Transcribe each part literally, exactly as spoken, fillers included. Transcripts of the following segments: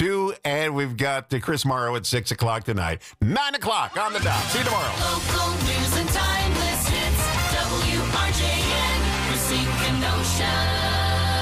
two, and we've got the Chris Morrow at six o'clock tonight. nine o'clock on the dot. See you tomorrow. Local news and timeless hits. W R J N, Racine Kenosha.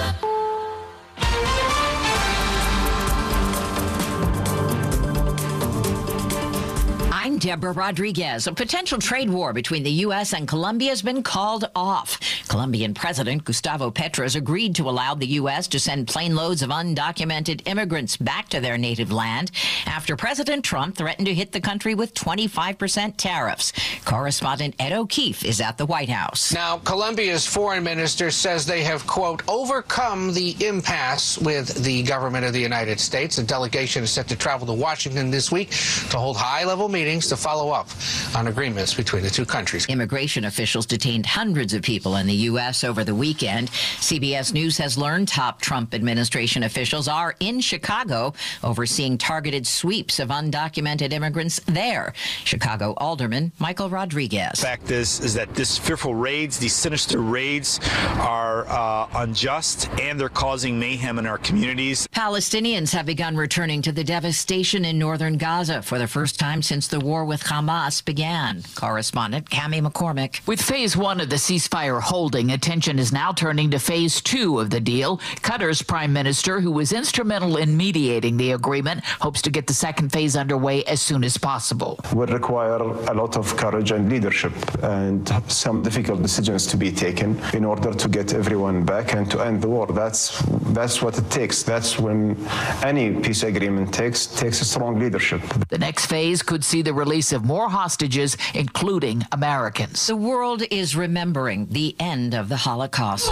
I'm Deborah Rodriguez. A potential trade war between the U S and Colombia has been called off. Colombian President Gustavo Petro has agreed to allow the U S to send plane loads of undocumented immigrants back to their native land after President Trump threatened to hit the country with twenty-five percent tariffs. Correspondent Ed O'Keefe is at the White House. Now, Colombia's foreign minister says they have, quote, overcome the impasse with the government of the United States. A delegation is set to travel to Washington this week to hold high-level meetings to follow up on agreements between the two countries. Immigration officials detained hundreds of people in the U S over the weekend. C B S News has learned top Trump administration officials are in Chicago overseeing targeted sweeps of undocumented immigrants there. Chicago Alderman Michael Rodriguez. The fact is, is that this fearful raids, these sinister raids are uh, unjust, and they're causing mayhem in our communities. Palestinians have begun returning to the devastation in northern Gaza for the first time since the war with Hamas began. Correspondent Cammie McCormick. With phase one of the ceasefire holding, attention is now turning to phase two of the deal. Qatar's prime minister, who was instrumental in mediating the agreement, hopes to get the second phase underway as soon as possible. Will require a lot of courage and leadership and some difficult decisions to be taken in order to get everyone back and to end the war. That's that's what it takes. That's when any peace agreement takes takes a strong leadership. The next phase could see the release of more hostages, including Americans. The world is remembering the end of the Holocaust.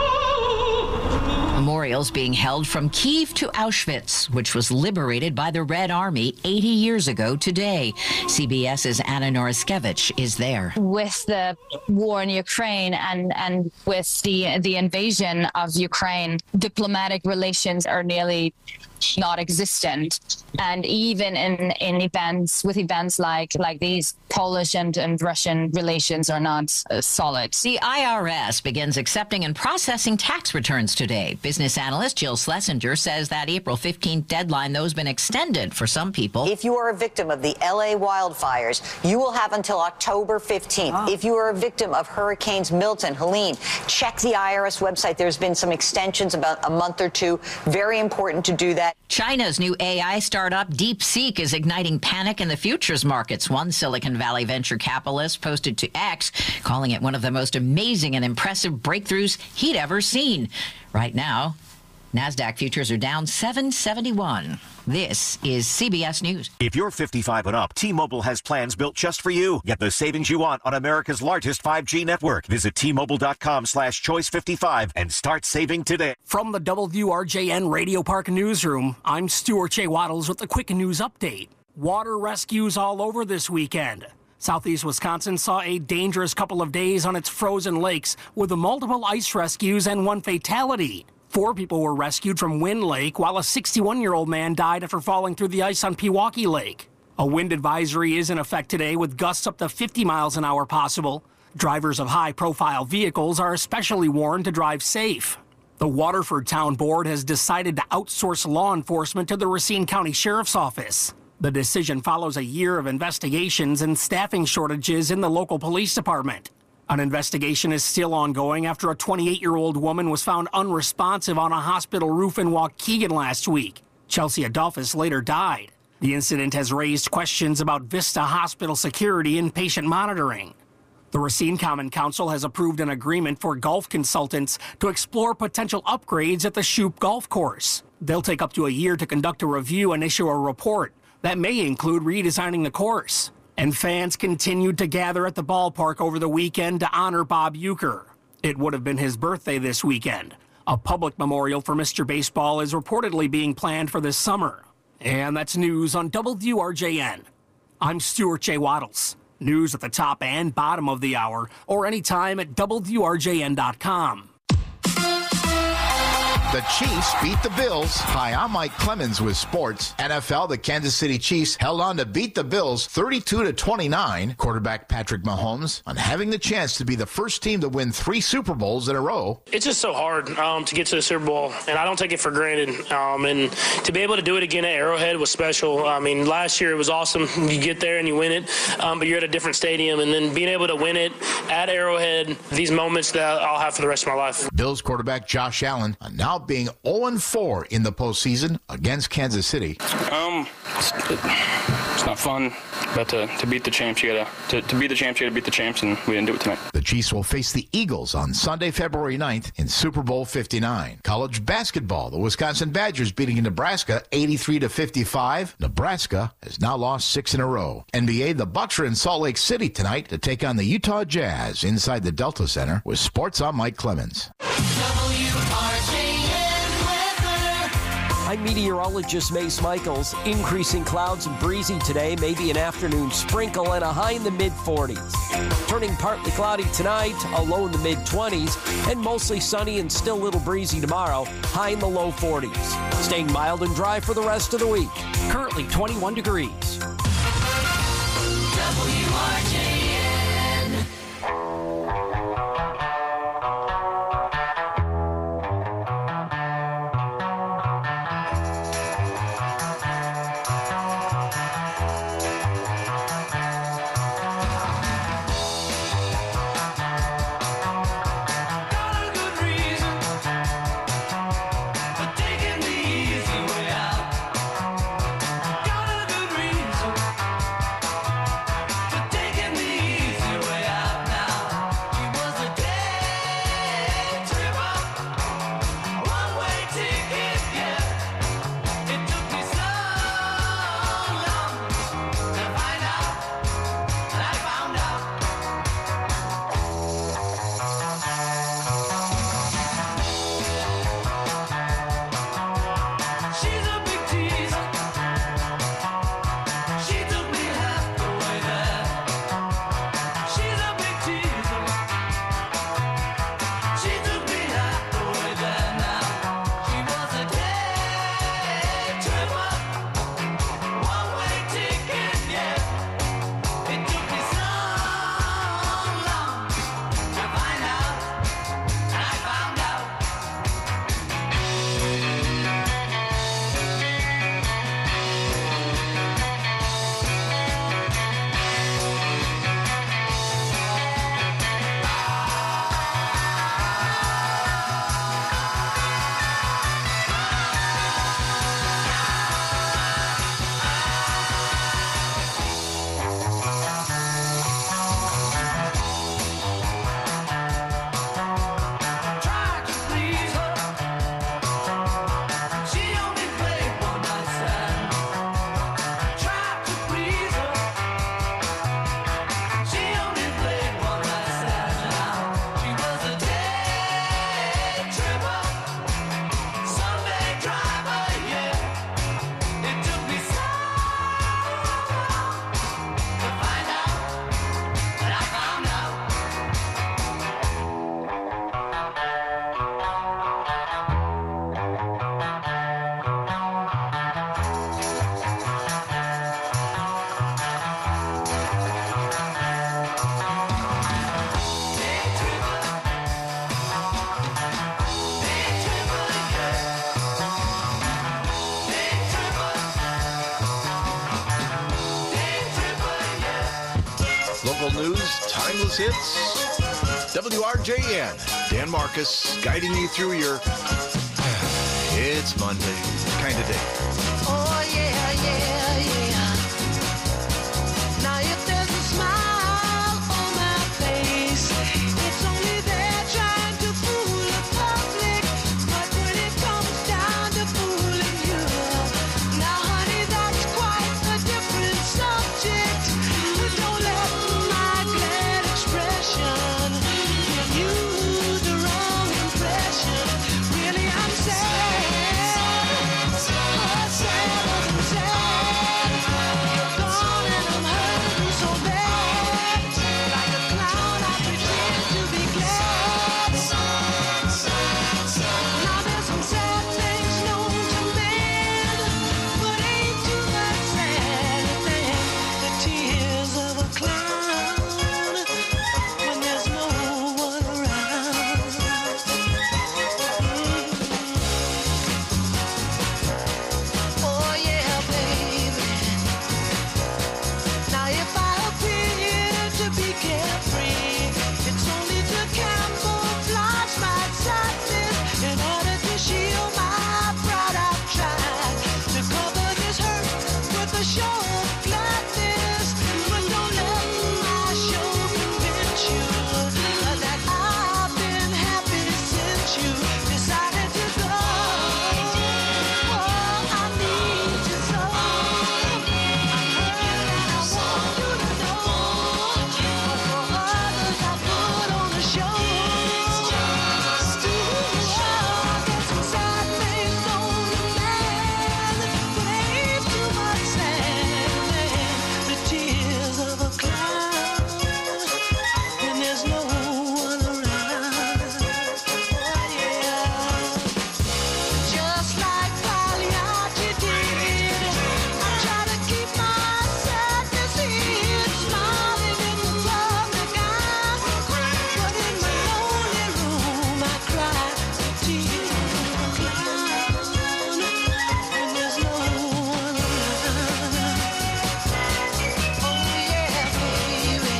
Memorials being held from Kyiv to Auschwitz, which was liberated by the Red Army eighty years ago today. CBS's Anna Noriskevich is there. With the war in Ukraine and, and with the, the invasion of Ukraine, diplomatic relations are nearly non-existent. And even in, in events, with events like, like these, Polish and, and Russian relations are not uh, solid. The I R S begins accepting and processing tax returns today. Business analyst Jill Schlesinger says that April fifteenth deadline, though, has been extended for some people. If you are a victim of the L A wildfires, you will have until October fifteenth. Oh. If you are a victim of Hurricanes Milton, Helene, check the I R S website. There's been some extensions about a month or two. Very important to do that. China's new A I startup DeepSeek is igniting panic in the futures markets. One Silicon Valley venture capitalist posted to X, calling it one of the most amazing and impressive breakthroughs he'd ever seen. Right now, NASDAQ futures are down seven seventy-one. This is C B S News. If you're fifty-five and up, T-Mobile has plans built just for you. Get the savings you want on America's largest five G network. Visit T-Mobile.com slash choice 55 and start saving today. From the W R J N Radio Park Newsroom, I'm Stuart J. Waddles with the quick news update. Water rescues all over this weekend. Southeast Wisconsin saw a dangerous couple of days on its frozen lakes with multiple ice rescues and one fatality. Four people were rescued from Wind Lake, while a sixty-one-year-old man died after falling through the ice on Pewaukee Lake. A wind advisory is in effect today with gusts up to fifty miles an hour possible. Drivers of high-profile vehicles are especially warned to drive safe. The Waterford Town Board has decided to outsource law enforcement to the Racine County Sheriff's Office. The decision follows a year of investigations and staffing shortages in the local police department. An investigation is still ongoing after a twenty-eight-year-old woman was found unresponsive on a hospital roof in Waukegan last week. Chelsea Adolphus later died. The incident has raised questions about Vista Hospital security and patient monitoring. The Racine Common Council has approved an agreement for golf consultants to explore potential upgrades at the Shoup Golf Course. They'll take up to a year to conduct a review and issue a report. That may include redesigning the course. And fans continued to gather at the ballpark over the weekend to honor Bob Uecker. It would have been his birthday this weekend. A public memorial for Mister Baseball is reportedly being planned for this summer. And that's news on W R J N. I'm Stuart J. Waddles. News at the top and bottom of the hour, or anytime at W R J N dot com. The Chiefs beat the Bills. Hi, I'm Mike Clemens with sports. N F L, the Kansas City Chiefs held on to beat the Bills thirty-two to twenty-nine. Quarterback Patrick Mahomes on having the chance to be the first team to win three Super Bowls in a row. It's just so hard um, to get to the Super Bowl, and I don't take it for granted. Um, and to be able to do it again at Arrowhead was special. I mean, last year it was awesome. You get there and you win it, um, but you're at a different stadium. And then being able to win it at Arrowhead, these moments that I'll have for the rest of my life. Bills quarterback Josh Allen now being oh and four in the postseason against Kansas City. Um, it's, it's not fun, but to, to beat the champs, you gotta to, to beat the champs, you gotta beat the champs, and we didn't do it tonight. The Chiefs will face the Eagles on Sunday, February ninth in Super Bowl fifty-nine. College basketball, the Wisconsin Badgers beating Nebraska eighty-three to fifty-five. Nebraska has now lost six in a row. N B A, the Bucks are in Salt Lake City tonight to take on the Utah Jazz inside the Delta Center. With sports, I'm Mike Clemens. I'm meteorologist Mace Michaels. Increasing clouds and breezy today, maybe an afternoon sprinkle and a high in the mid forties. Turning partly cloudy tonight, a low in the mid twenties, and mostly sunny and still a little breezy tomorrow, high in the low forties. Staying mild and dry for the rest of the week. Currently twenty-one degrees. W R J N. Local news, timeless hits. W R J N. Dan Marcus guiding you through your it's Monday kind of day. Oh, yeah, yeah, yeah. Now, if there's a smile on my face, it's only there trying to fool the public. But when it comes down to fooling you, now, honey, that's quite a different subject. Don't let my glad expression give you the wrong impression. Really, I'm sad. Oh, sad. a show of gladness, but don't let my show convince you that I've been happy since you decided to go. Oh, I need you so. I'm hurt and I want you to know. For others I put on a show. There's some sad things on the man, but ain't too much sand. The tears of a clown, and there's no one around. Oh yeah, just like Pagliacci did, I try to keep my sadness hid, smiling in the public eye, but in my lonely room I cry the tears of a clown, and there's no one around. Oh yeah, baby.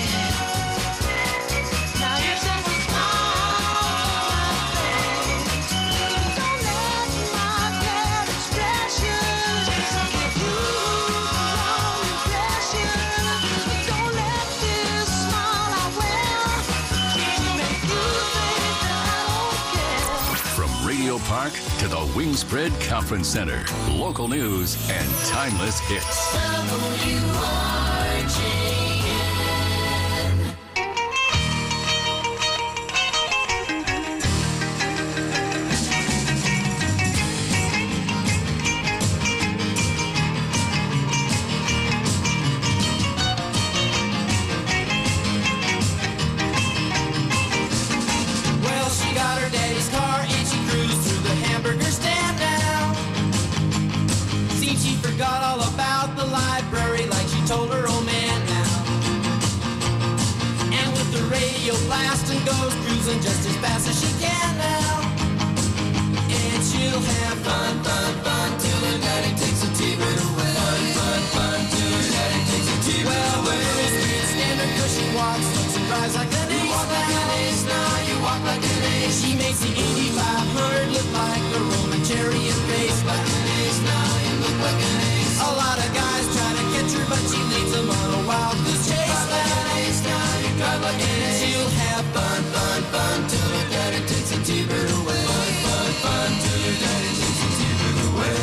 Now you take a smile on my face. Don't let my glad expression give you the wrong impression. Don't let this smile I wear make you think that I don't care. From Radio Park to the Wingspread Conference Center. Local news and timeless hits. W R J N. Well, she got her daddy's car and she cruised through the hamburger stand now. See, she forgot all about the library like she told her old man now. And with the radio blasting goes cruising just as fast as she can now. And she'll have fun, fun, fun till her daddy takes a T-bird away. Fun, fun, fun till her daddy takes a T-bird well, away. Well, the girls can't stand her 'cause she walks, looks and drives like an ace. You walk like an ace now, you walk like an ace. She makes the Indy five hundred look like a Roman chariot race. Like an ace now, you look like an ace. A lot of guys try to catch her, but she leads them on a wild goose chase. Like an ace now, you drive like an ace. She'll have fun, fun, fun till her daddy takes a T-bird away. Fun, fun, fun till her daddy takes a T-bird away.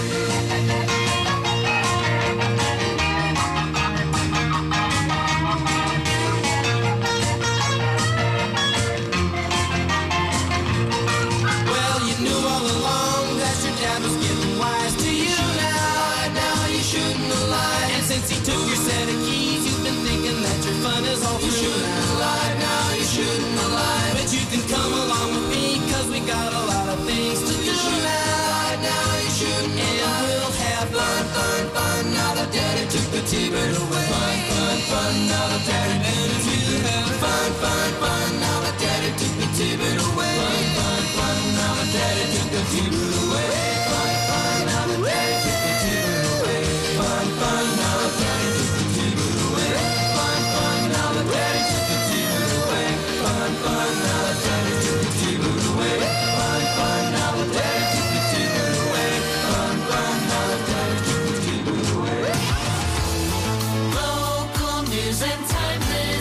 Well, you knew all along that your dad was getting wise to you now. Now you shouldn't have lied. And since he took your set of keys, you've been thinking that your fun is all through. You shouldn't have lied. Now you shouldn't have lied. But you can come along with me 'cause we got a lot of things to do now. Now you shouldn't have lied. And we'll have fun, fun, fun. Now that daddy took the T-bird away. Fun, fun, fun. Now that daddy took the T-bird away. Fun, fun, fun. Now that daddy took the T-bird away. Fun, fun, fun. Now that daddy took the T-bird away. Fun, fun. Now that daddy took the T-bird away. Fun, fun. Now that daddy took the T-bird away. Fun, fun. Now that daddy took the T-bird away. Fun, fun. Now that daddy took the T-bird away. Fun, fun. Now that daddy took the T-bird away. Fun, fun. Now that daddy took the T-bird away. Local news and timeless.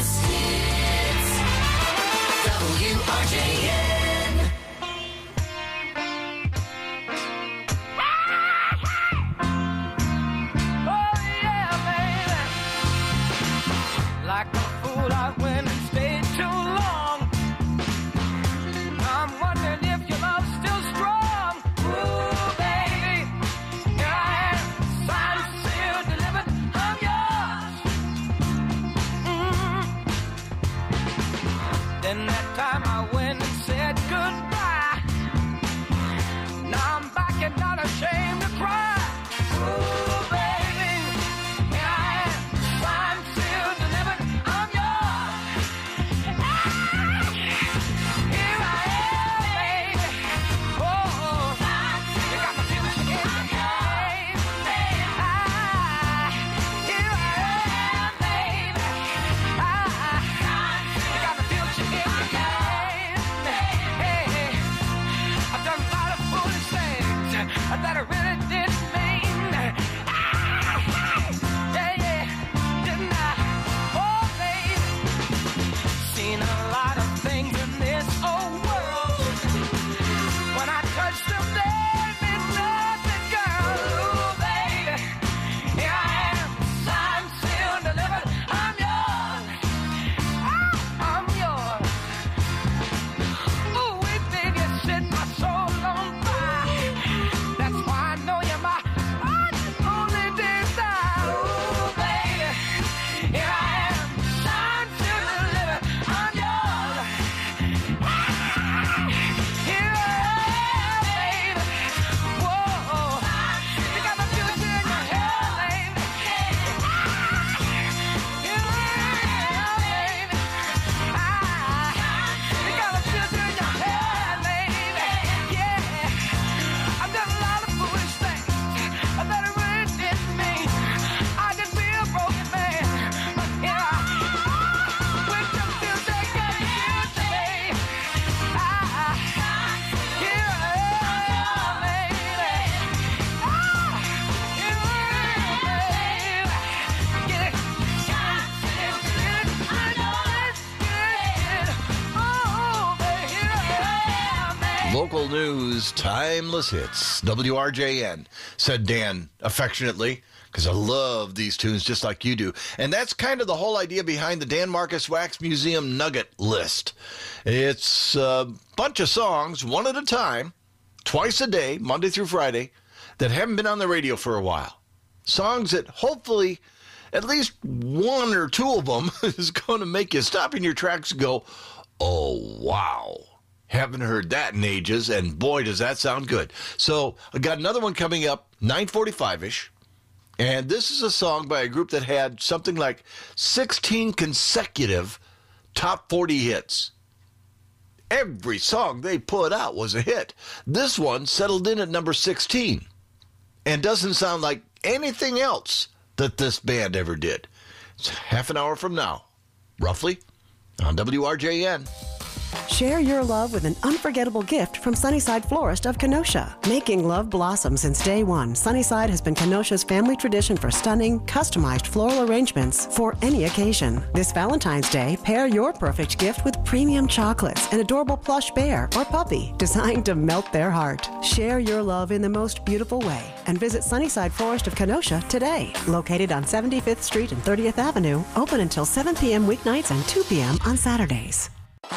Local news, timeless hits. W R J N, said Dan affectionately, because I love these tunes just like you do. And that's kind of the whole idea behind the Dan Marcus Wax Museum Nugget List. It's a bunch of songs, one at a time, twice a day, Monday through Friday, that haven't been on the radio for a while. Songs that hopefully at least one or two of them is going to make you stop in your tracks and go, oh, wow. Haven't heard that in ages, and boy, does that sound good. So I got another one coming up, nine forty-five-ish, and this is a song by a group that had something like sixteen consecutive top forty hits. Every song they put out was a hit. This one settled in at number sixteen and doesn't sound like anything else that this band ever did. It's half an hour from now, roughly, on W R J N. Share your love with an unforgettable gift from Sunnyside Florist of Kenosha. Making love blossom since day one, Sunnyside has been Kenosha's family tradition for stunning, customized floral arrangements for any occasion. This Valentine's Day, pair your perfect gift with premium chocolates, an adorable plush bear or puppy designed to melt their heart. Share your love in the most beautiful way and visit Sunnyside Florist of Kenosha today. Located on seventy-fifth Street and thirtieth Avenue, open until seven p.m. weeknights and two p.m. on Saturdays.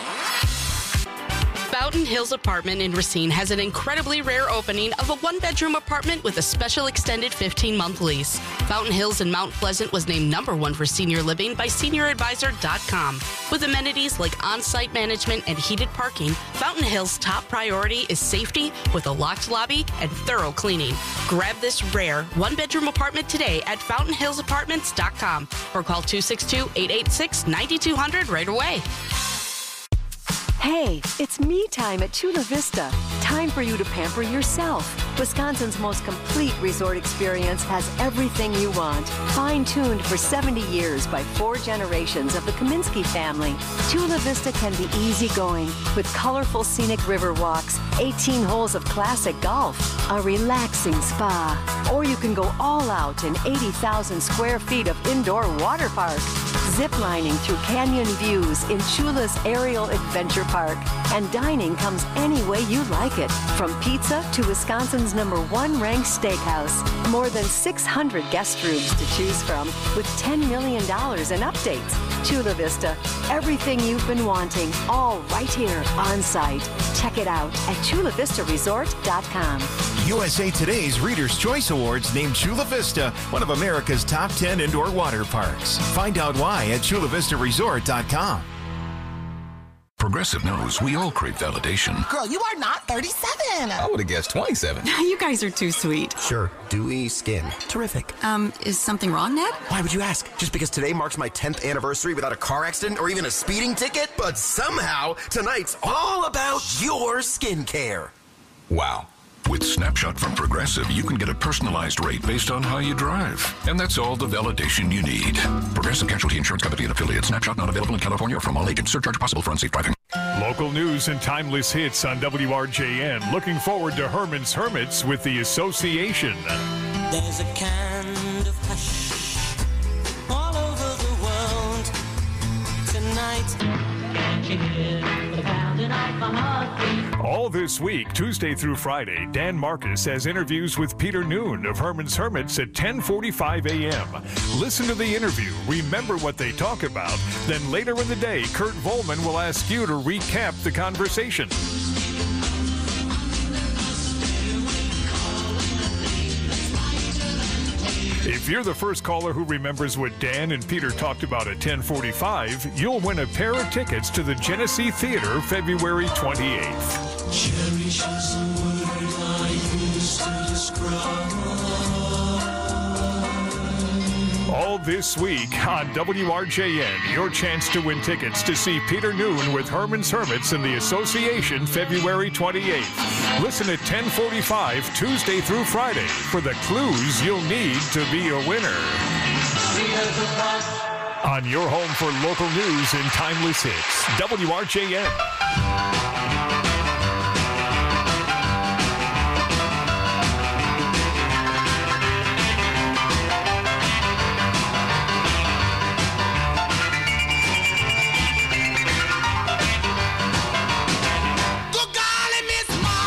Fountain Hills Apartment in Racine has an incredibly rare opening of a one-bedroom apartment with a special extended fifteen-month lease. Fountain Hills in Mount Pleasant was named number one for senior living by senior advisor dot com. With amenities like on-site management and heated parking, Fountain Hills' top priority is safety with a locked lobby and thorough cleaning. Grab this rare one-bedroom apartment today at fountain hills apartments dot com or call two six two, eight eight six, nine two zero zero right away. Hey, it's me time at Chula Vista. Time for you to pamper yourself. Wisconsin's most complete resort experience has everything you want. Fine-tuned for seventy years by four generations of the Kaminsky family. Chula Vista can be easygoing with colorful scenic river walks, eighteen holes of classic golf, a relaxing spa. Or you can go all out in eighty thousand square feet of indoor water park. Ziplining through canyon views in Chula's Aerial Adventure Park. And dining comes any way you like it. From pizza to Wisconsin's number one ranked steakhouse. More than six hundred guest rooms to choose from with ten million dollars in updates. Chula Vista, everything you've been wanting, all right here on site. Check it out at chula vista resort dot com. U S A Today's Reader's Choice Awards named Chula Vista one of America's top ten indoor water parks. Find out why at chula vista resort dot com. Progressive knows we all crave validation. Girl, you are not thirty-seven. I would have guessed twenty-seven. You guys are too sweet. Sure, dewy skin. Terrific. Um, is something wrong, Ned? Why would you ask? Just because today marks my tenth anniversary without a car accident or even a speeding ticket? But somehow, tonight's all about your skincare. Wow. With Snapshot from Progressive, you can get a personalized rate based on how you drive. And that's all the validation you need. Progressive Casualty Insurance Company and affiliates. Snapshot not available in California or from all agents. Surcharge possible for unsafe driving. Local news and timeless hits on W R J N. Looking forward to Herman's Hermits with the Association. There's a kind of hush all over the world tonight. All this week, Tuesday through Friday, Dan Marcus has interviews with Peter Noon of Herman's Hermits at ten forty-five a.m. Listen to the interview, remember what they talk about, then later in the day, Kurt Volman will ask you to recap the conversation. If you're the first caller who remembers what Dan and Peter talked about at ten forty-five, you'll win a pair of tickets to the Genesee Theater February twenty-eighth. Cherish is a word I use to describe. All this week on W R J N, your chance to win tickets to see Peter Noon with Herman's Hermits in the Association February twenty-eighth. Listen at ten forty-five Tuesday through Friday for the clues you'll need to be a winner. On your home for local news and timeless hits, W R J N. Good golly, Miss Martha.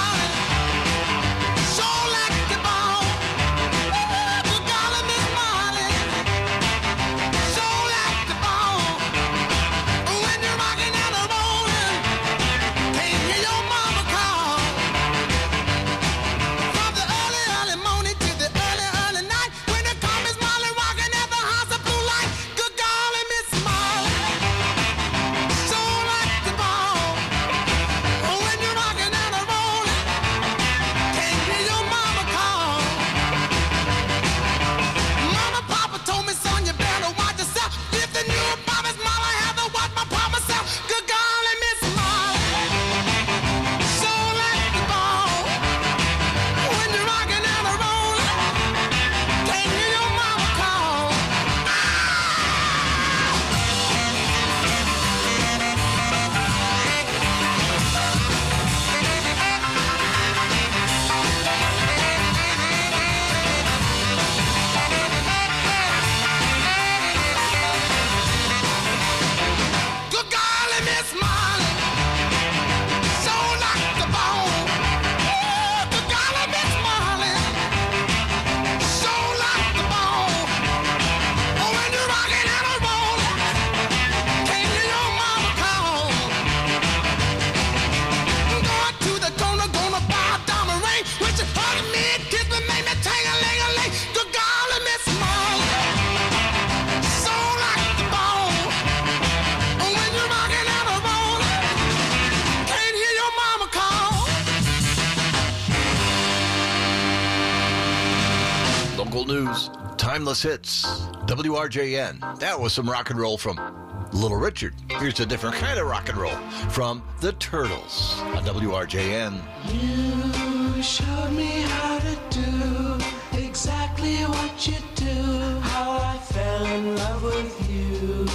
news, timeless hits, W R J N. That was some rock and roll from Little Richard. Here's a different kind of rock and roll from the Turtles on W R J N. You showed me how to do exactly what you do, how I fell in love with you.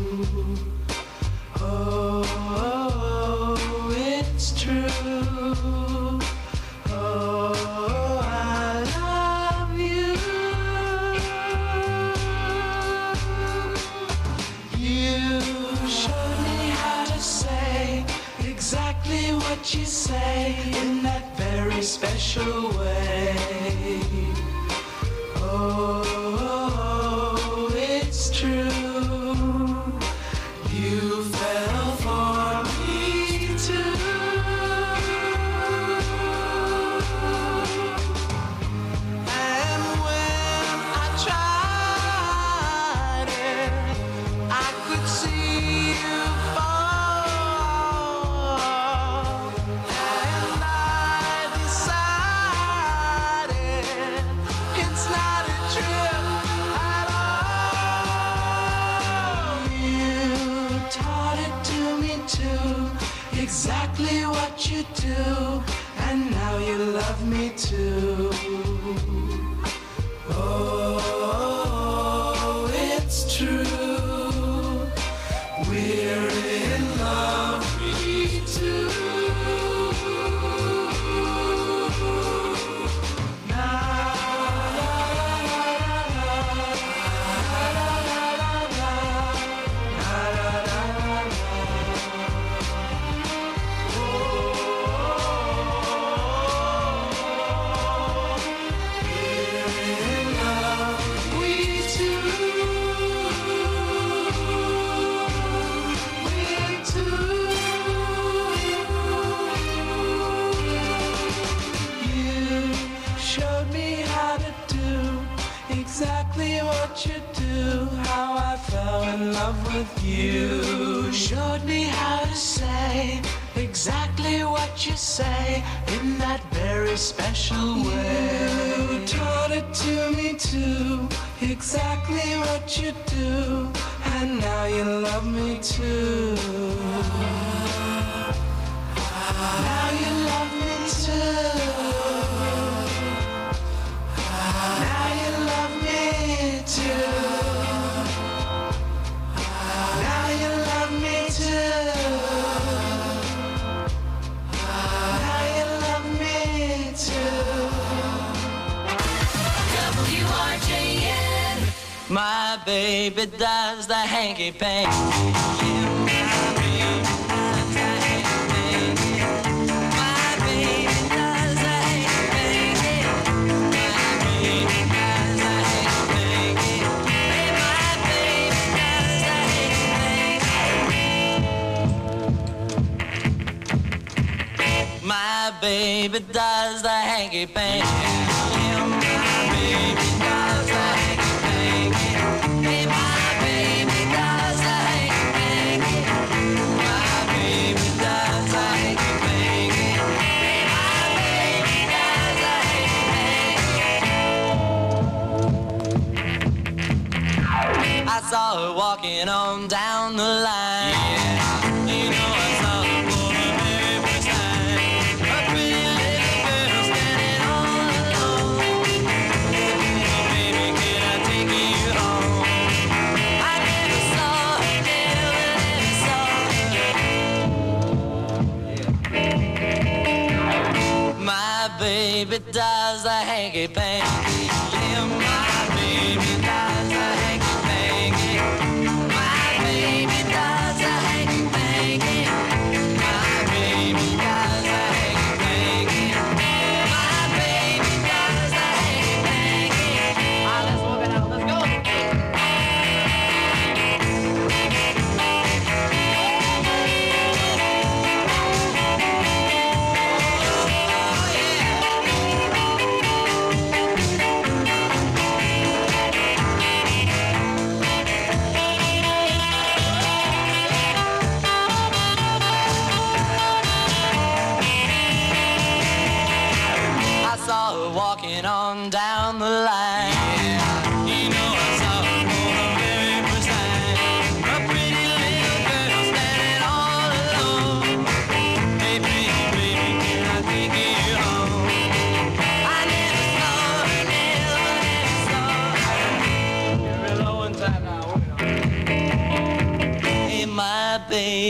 Oh, oh, it's true. Oh, I love you. You showed me how to say exactly what you say in that very special way. Oh, it's true. You fell for me too. And when I tried it, I could see you fall. And I decided it's not a trip at all. You taught it to me too, exactly what you do, and now you love me too. Oh, it's true. We're in love, me too. Showed me how to do exactly what you do, how I fell in love with you. Showed me how to say exactly what you say in that very special way. You taught it to me too, exactly what you do, and now you love me too. Now you love me too. Now you love me too. Now you love me too. Now you love me too. W R J N. My baby does the hanky panky. Yeah, my baby does the hanky panky. My baby does the hanky panky. My baby does the hanky panky. Hey, my baby does the hanky panky. My baby does the hanky panky. Yeah, my baby does the hanky panky. Hey, my baby does the hanky panky. My baby does the hanky panky. Hey, my baby does the hanky panky. I saw her walking on down the line. Yeah, you know I saw her for the very first time. A pretty little girl standing all alone. Baby, can I take you home? I never saw her, never, never saw her. My baby does the hanky panky. Yeah, my baby does the hanky panky. My baby does the hanky panky. My baby does the hanky panky. My baby does the hanky panky. Ah, let's walk it out. Let's go. Oh, yeah.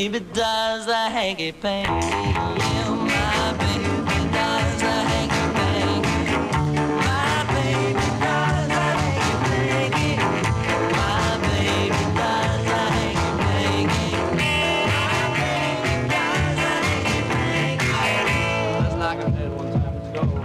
baby does the hanky-panky. Yeah, my baby does the hanky-panky. My baby does the hanky-panky. My baby does the hanky-panky. My baby does the hanky-panky. Let's knock on that one time. Let's go.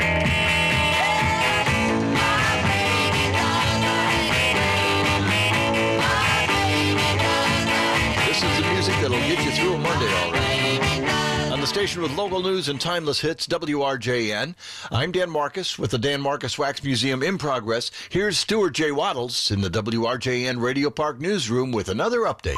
That'll get you through a Monday, all right. On the station with local news and timeless hits, W R J N. I'm Dan Marcus with the Dan Marcus Wax Museum in progress. Here's Stuart J. Waddles in the W R J N Radio Park newsroom with another update.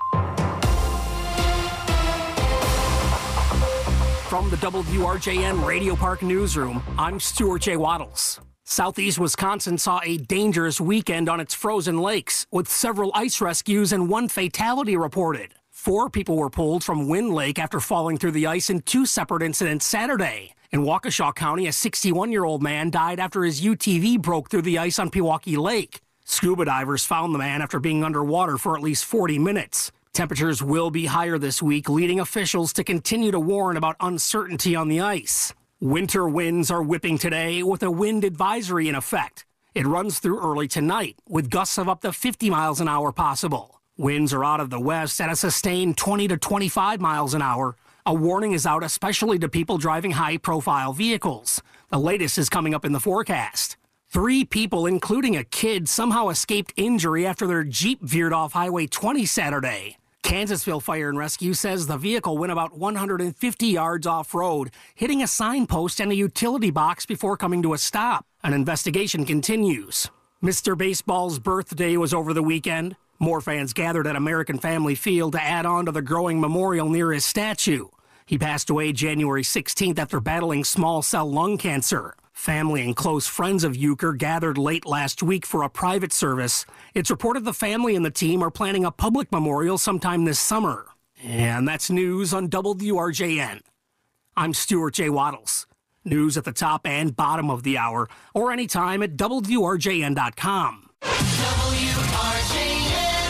From the W R J N Radio Park newsroom, I'm Stuart J. Waddles. Southeast Wisconsin saw a dangerous weekend on its frozen lakes, with several ice rescues and one fatality reported. Four people were pulled from Wind Lake after falling through the ice in two separate incidents Saturday. In Waukesha County, a sixty-one-year-old man died after his U T V broke through the ice on Pewaukee Lake. Scuba divers found the man after being underwater for at least forty minutes. Temperatures will be higher this week, leading officials to continue to warn about uncertainty on the ice. Winter winds are whipping today with a wind advisory in effect. It runs through early tonight, with gusts of up to fifty miles an hour possible. Winds are out of the west at a sustained twenty to twenty-five miles an hour. A warning is out especially to people driving high-profile vehicles. The latest is coming up in the forecast. Three people, including a kid, somehow escaped injury after their Jeep veered off Highway twenty Saturday. Kansasville Fire and Rescue says the vehicle went about one hundred fifty yards off-road, hitting a signpost and a utility box before coming to a stop. An investigation continues. Mister Baseball's birthday was over the weekend. More fans gathered at American Family Field to add on to the growing memorial near his statue. He passed away January sixteenth after battling small cell lung cancer. Family and close friends of Euchre gathered late last week for a private service. It's reported the family and the team are planning a public memorial sometime this summer. And that's news on W R J N. I'm Stuart J. Waddles. News at the top and bottom of the hour, or anytime at W R J N dot com. W R J N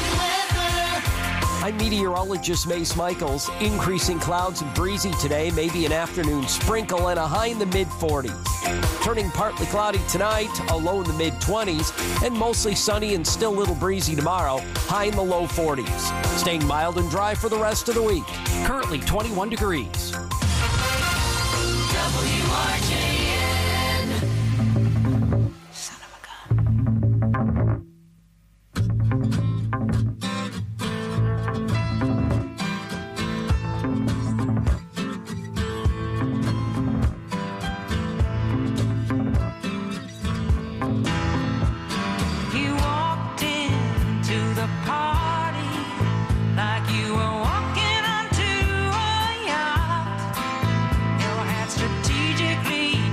I'm meteorologist Mace Michaels. Increasing clouds and breezy today, maybe an afternoon sprinkle and a high in the mid forties. Turning partly cloudy tonight, a low in the mid twenties, and mostly sunny and still a little breezy tomorrow, high in the low forties. Staying mild and dry for the rest of the week. Currently twenty-one degrees. W R J N. Son of a gun. You walked into the party like you were walking onto a yacht. Your hat strategically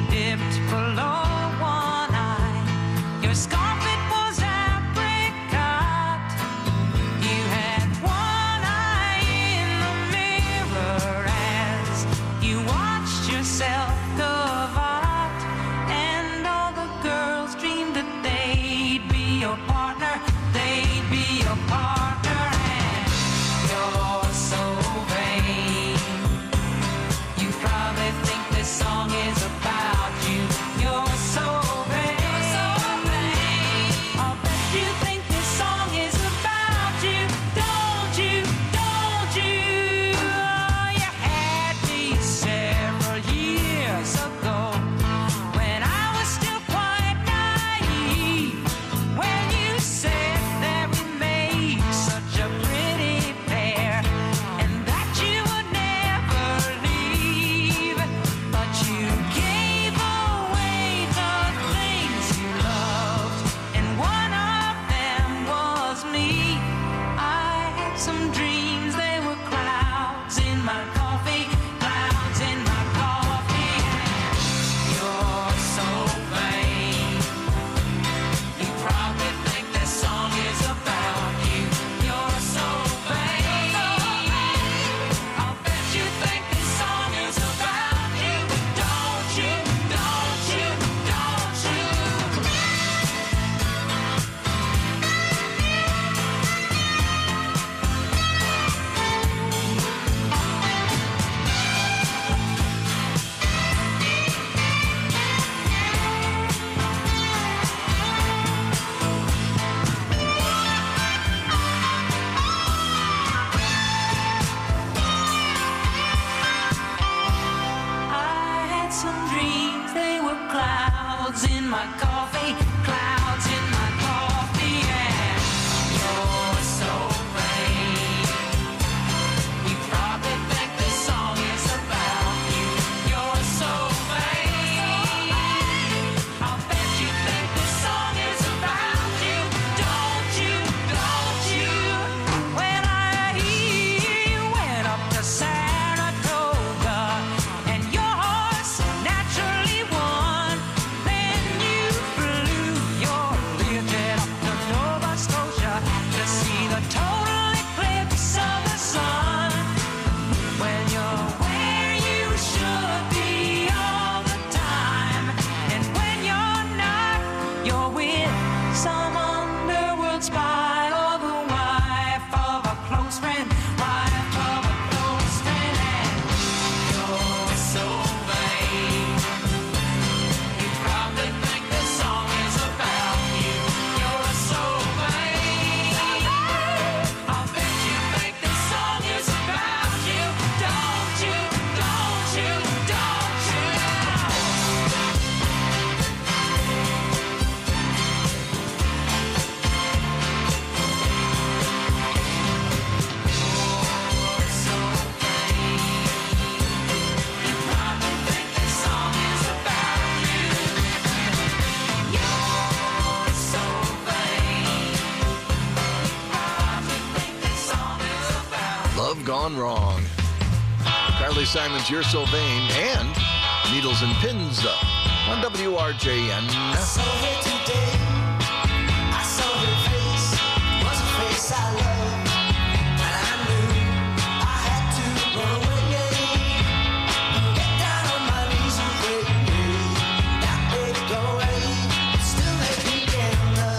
Love Gone Wrong. Carly Simon's You're So Vain and Needles and Pins uh, on W R J N. I saw her today. I saw her face. Was a face I loved. And I knew I had to run away. Get down on my knees and pray. That baby go away. Still let me down.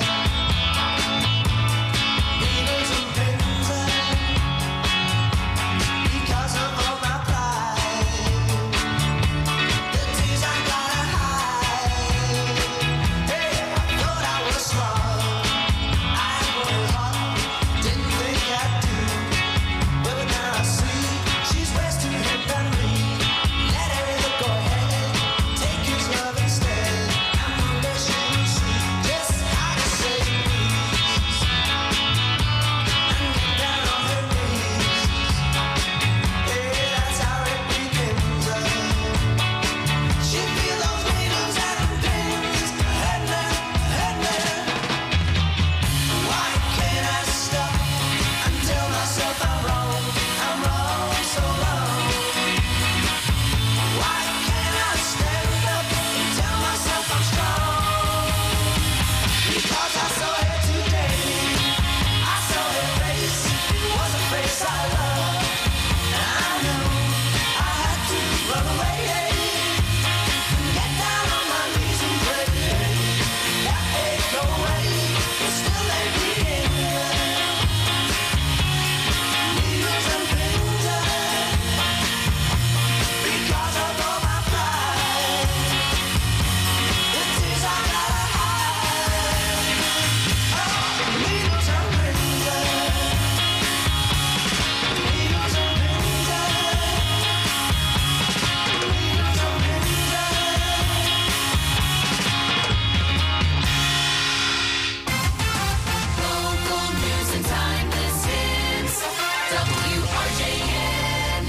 Needles and pins. Because of all my pride. The tears I gotta hide. Hey, I thought I was smart. I was hot. Didn't think I'd do. But now I see she's best to him than me. Let her go ahead. Take his love instead. And one day she will see just how to say please. And get down on her knees. Yeah, that's how it begins. She feels those needles and pins. And then, and then, why can't I stop and tell myself I'm wrong? I'm wrong so long. Why can't I stand up and tell myself I'm strong? Because I saw her today. I saw her face. It was a face I loved. And I knew I had to run away. Get down on my knees and pray. That ache go away. But still let me in. Needles and pins. Because of all my pride. The tears I gotta hide. Oh, needles and pins. Needles and pins. Needles and pins. Local news and timeless hits. W R J N.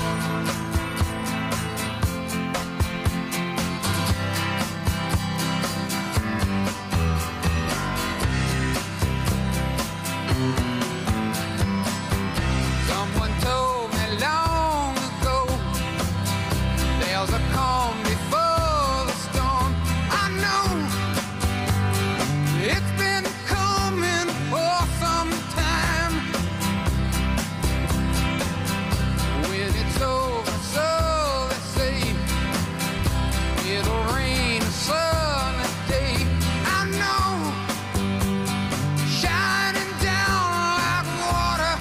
Someone told me long ago there's a calm before the storm. I know it's been coming for some time. When it's over, so they say it'll rain a sunny day. I know, shining down like water.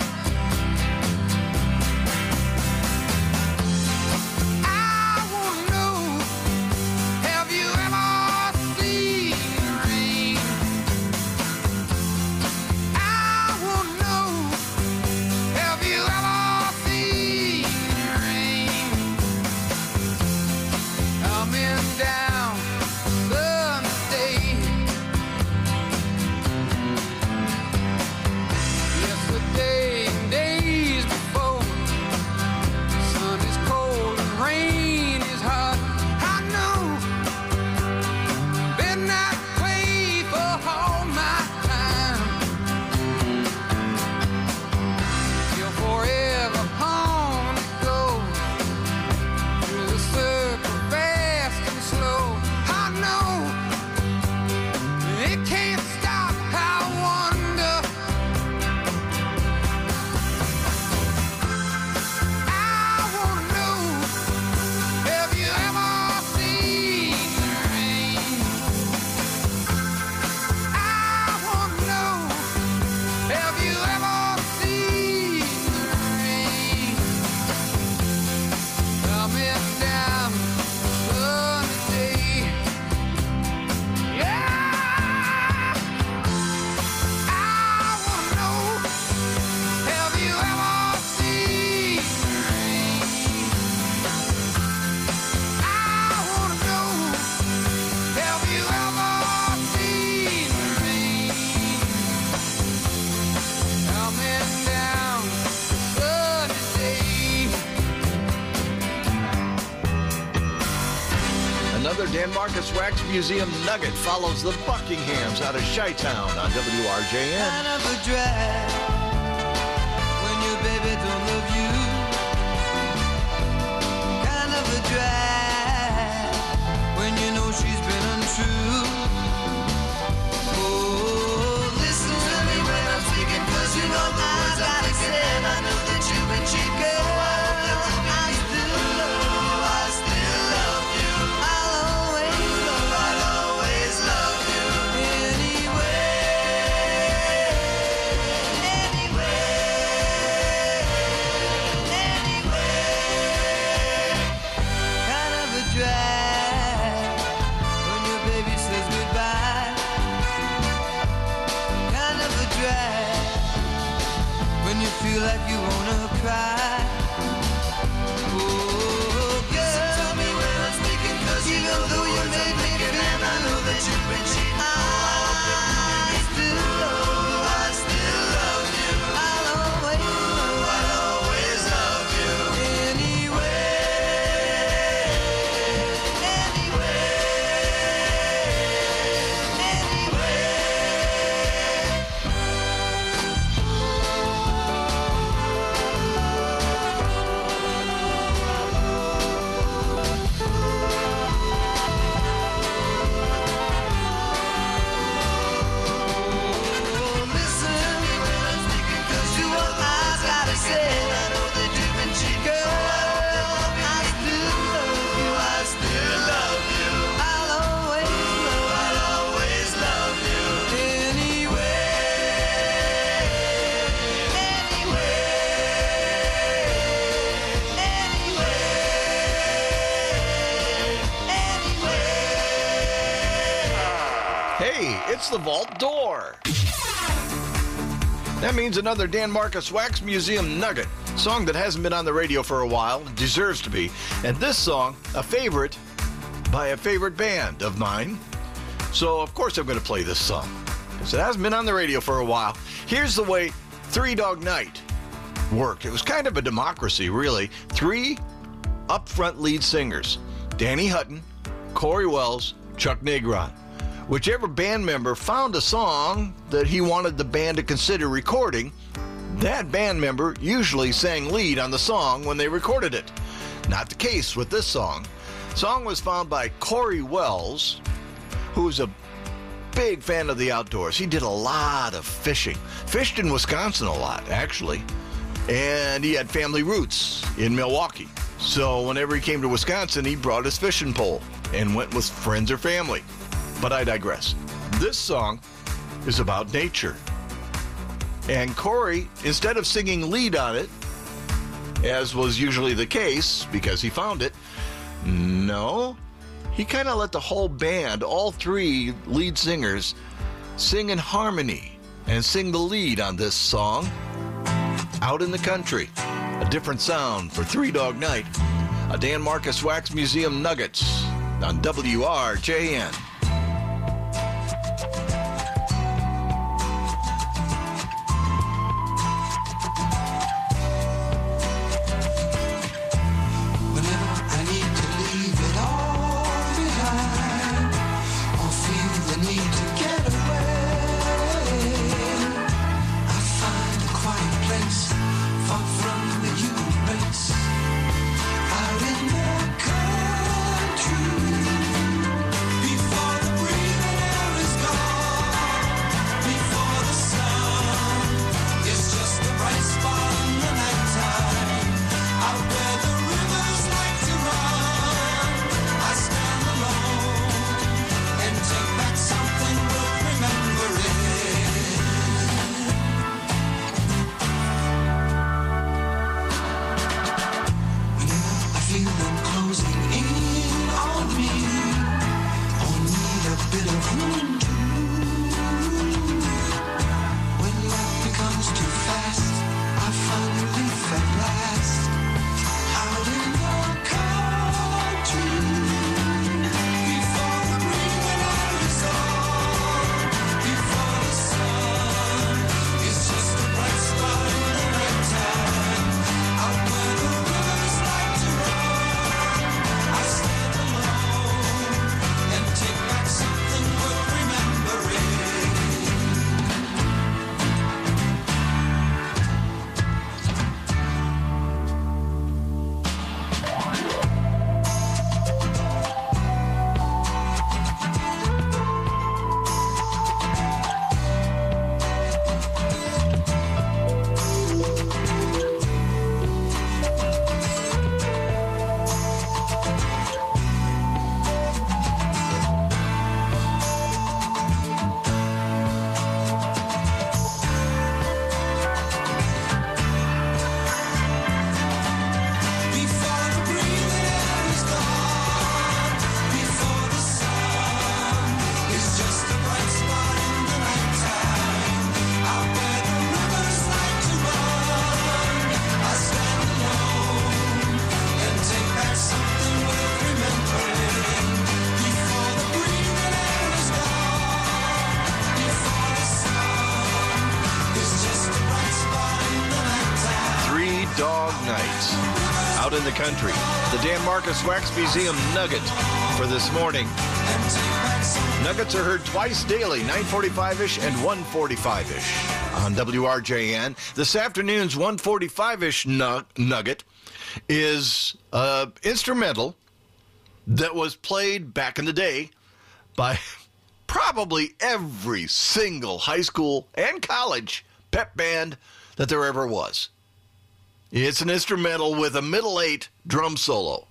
I wanna know, have you ever seen rain? I wanna know, have you ever seen rain? Coming down Sunday. Yesterday and days before. Sun is cold and rain is hot. I know. Been that way for all my time. You're forever on the go. Through the circle, fast and slow. I know. It can't stop. I wonder. I wanna know, have you ever seen rain? I wanna know, have you ever seen rain? Coming down Sunday. Yeah. I wanna know, have you ever seen rain? I wanna know, have you ever seen rain? Coming down Sunday. Another Dan Marcus Wax Museum nugget follows the Buckinghams out of Chi-Town on W R J N. Kind of a drag when your baby don't love you. true. Oh, listen to me when I'm speaking, 'cause you know the words I say, and I know that you've been cheated. I still love you, I still love you. I'll always love you, I'll always love you. Anyway, anyway, anyway. Kind of a drag when your baby says goodbye. Kind of a drag when you feel like you wanna cry. Oh, girl, tell me when I'm speaking, 'cause you know though you made me feel, and I know that you've been cheating. I still love you, I still love you. I'll always love you, I'll always love you. Anyway, anyway, anyway. Hey, it's the vault door. That means another Dan Marcus Wax Museum nugget. Song that hasn't been on the radio for a while, deserves to be. And this song, a favorite by a favorite band of mine. So, of course, I'm going to play this song because it hasn't been on the radio for a while. Here's the way Three Dog Night worked. It was kind of a democracy, really. Three up-front lead singers, Danny Hutton, Corey Wells, Chuck Negron. Whichever band member found a song that he wanted the band to consider recording, that band member usually sang lead on the song when they recorded it. Not the case with this song. The song was found by Corey Wells, who's a big fan of the outdoors. He did a lot of fishing. Fished in Wisconsin a lot, actually. And he had family roots in Milwaukee. So whenever he came to Wisconsin, he brought his fishing pole and went with friends or family. But I digress. This song is about nature. And Corey, instead of singing lead on it, as was usually the case because he found it, no, he kind of let the whole band, all three lead singers, sing in harmony and sing the lead on this song, Out in the Country. A different sound for Three Dog Night. A Dan Marcus Wax Museum Nuggets on W R J N. Before night out in the country. The Dan Marcus Wax Museum Nugget for this morning. Nuggets are heard twice daily, nine forty-five-ish and one forty-five-ish on W R J N. This afternoon's one forty-five-ish nu- Nugget is uh, instrumental that was played back in the day by probably every single high school and college pep band that there ever was. It's an instrumental with a middle eight drum solo.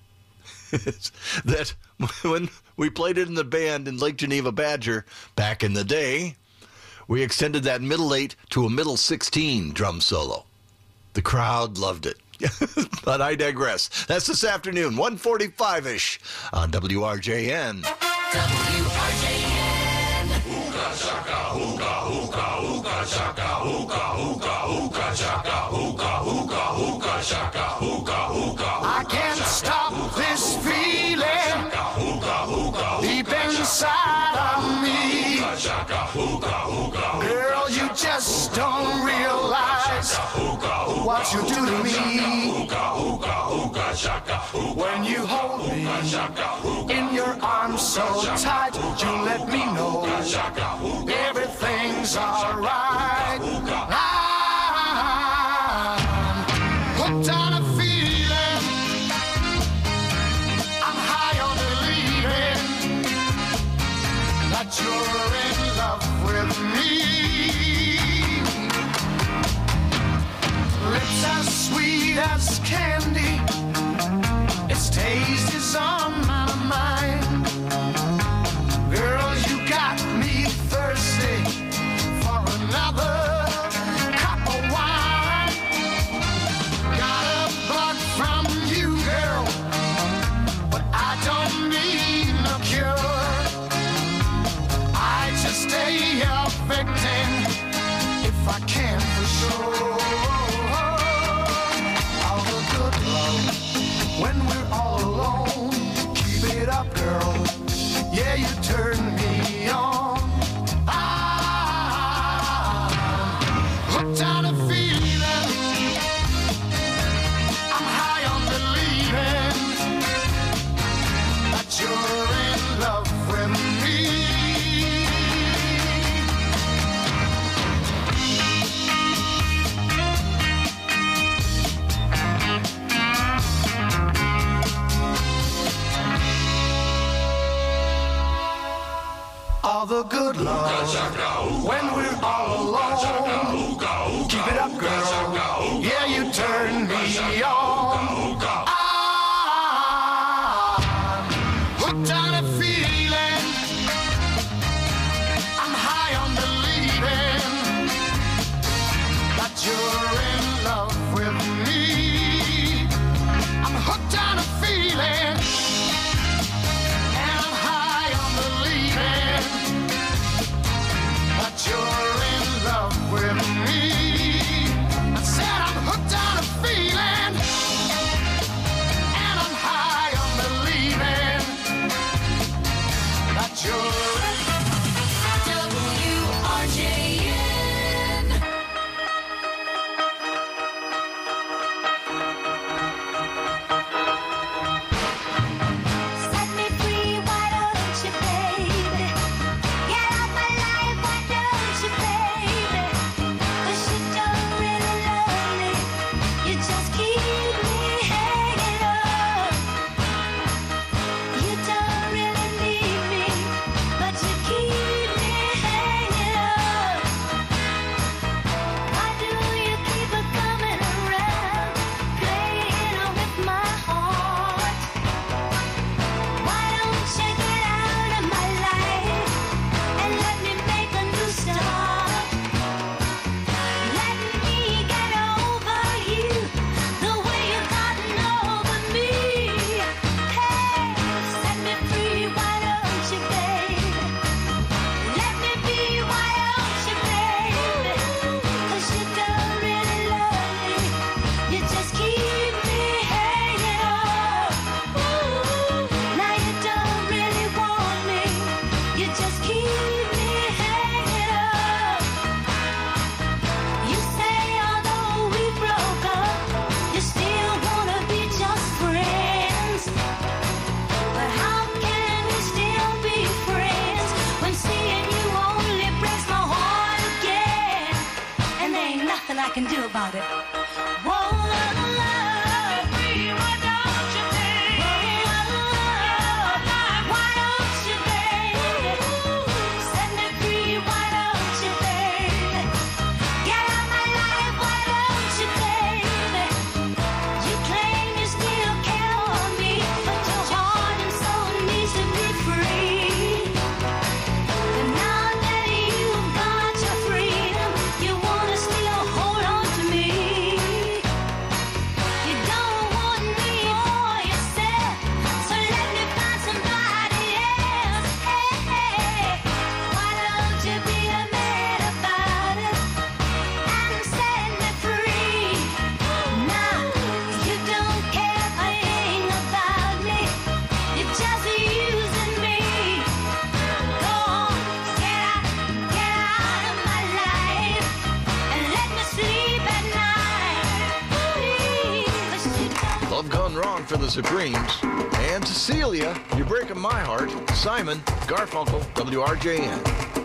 That when we played it in the band in Lake Geneva Badger back in the day, we extended that middle eight to a middle sixteen drum solo. The crowd loved it. But I digress. That's this afternoon, one forty-five-ish on W R J N. W R J N. Hookah chaka, hookah, hookah, hookah chaka, hookah, hookah, hookah chaka, hookah, hookah, hookah chaka, hookah, hookah. I can't stop this feeling deep inside of me. Girl, you just don't realize what you do to me. When you hold me in your arms so tight, you let me know everything's alright. I'm hooked on a feeling. I'm high on believing that you're in love with me. Lips as sweet as candy, its taste is on my mind. Girl, you got me thirsty for another cup of wine. Got a bug from you, girl, but I don't need no cure. I just stay a victim if I can for sure. All the good love when we're all alone. Keep it up, girl. Yeah, you turn me on. I'm hooked on a feeling. I'm high on believing that you're in love with me. All the good love when we're all alone. Keep it up, girl. Yeah, you turn me on. I'm hooked on a feeling. I'm high on believing that you're in love with me. I'm hooked on a feeling. And I'm high on believing that you're in love with me. nothing I can do about it. Whoa, love me, why don't you, baby? Whoa, why don't you, baby? Set me free, why don't you, baby? Get out my life, why don't you, baby? You claim you still care for me, but your heart and soul needs to be free. And now that you've got your freedom, you wanna still hold on to me. You don't want me for yourself, so let me find somebody else. Hey, hey, why don't you be a man about it and set me free? Now you don't care a thing about me, you're just using me. Go on, get out, get out of my life and let me sleep at night. Please, 'cause you don't. Love Gone Wrong for the Supremes. And Cecilia, You're Breaking My Heart. Simon, Garfunkel, W R J N.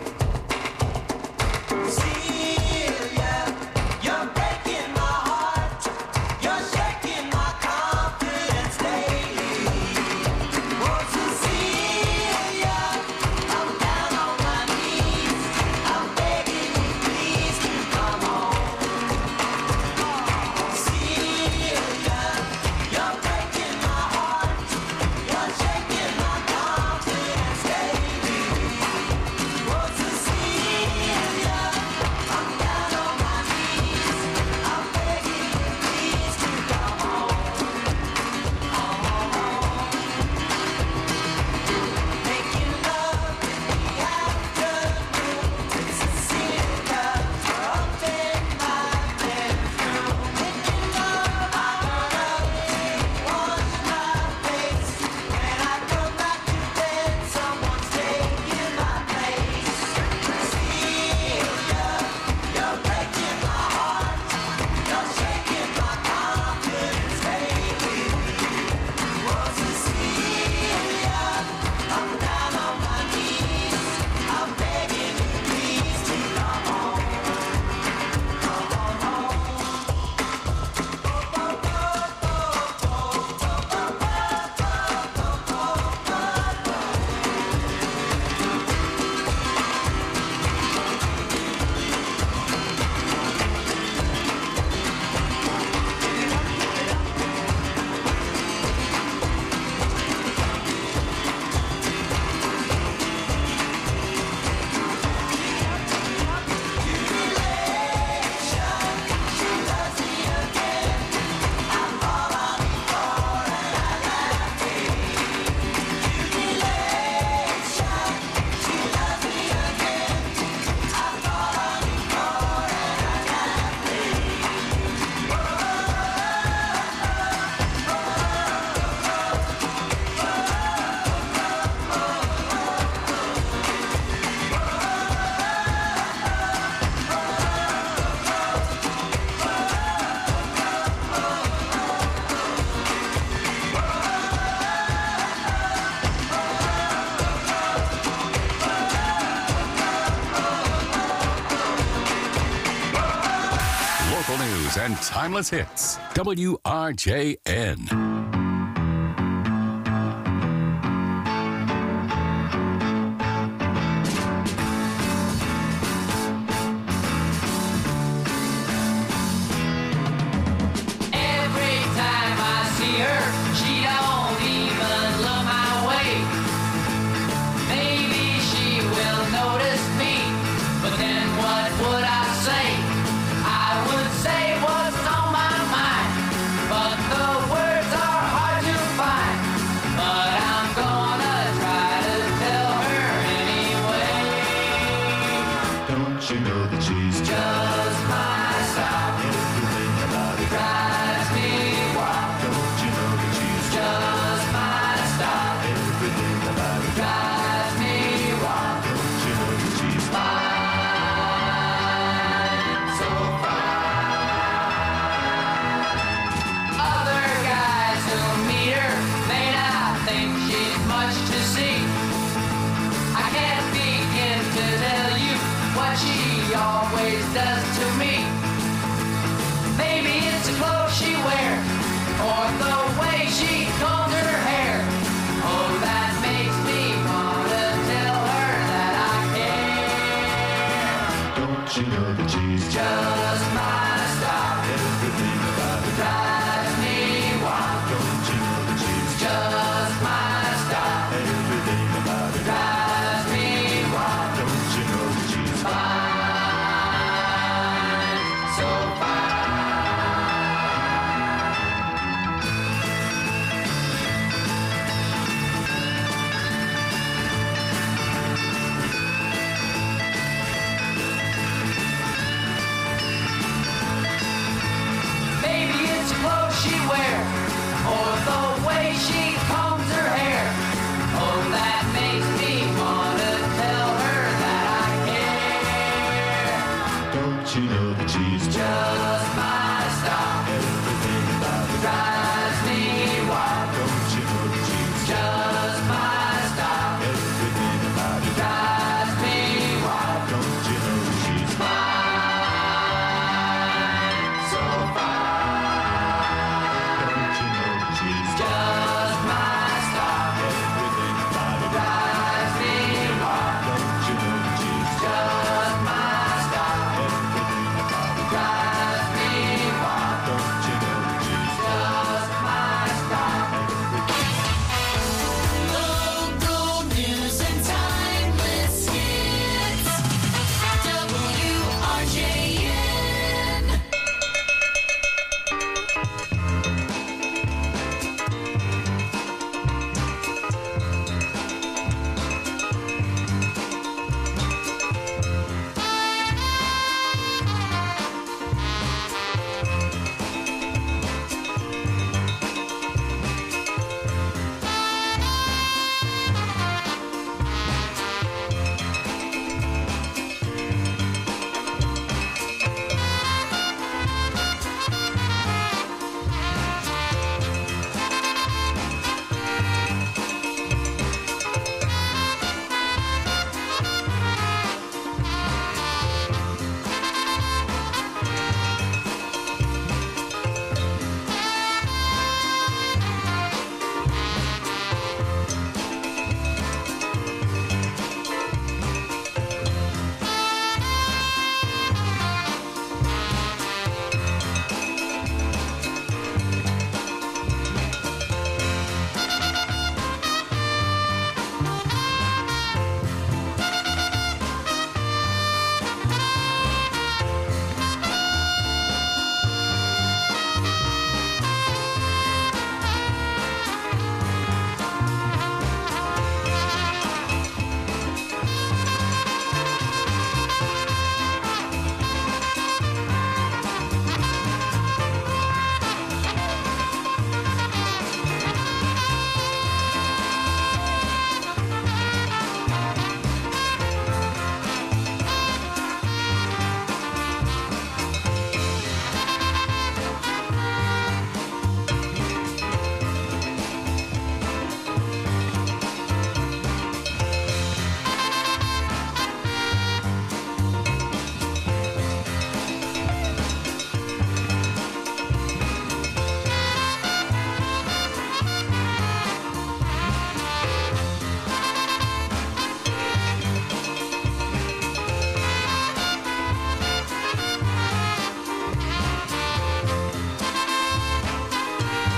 You're breaking my heart. You're shaking my confidence daily. Oh, Cecilia, I'm down on my knees. I'm begging you, please to come home. Cecilia, you're breaking my heart. You're shaking my confidence daily. Oh, Cecilia, I'm down on my knees. I'm begging you, please to come home. Making love in the afternoon with Cecilia up in my bedroom. Making love, I love to wash my face. When I come back to bed, someone's taking my place. Cecilia, you're breaking my heart. You're shaking my confidence daily. Oh, Cecilia, I'm down on my knees. I'm begging you, please to come home. Come on home. Local news and timeless hits. W R J N. Every time I see her, she don't even look my way. Maybe she will notice me, but then what would I say? I would say what's on my mind, but the words are she wears or the way she combs her hair. Oh, that makes me wanna tell her that I care. Don't you know that she's Just my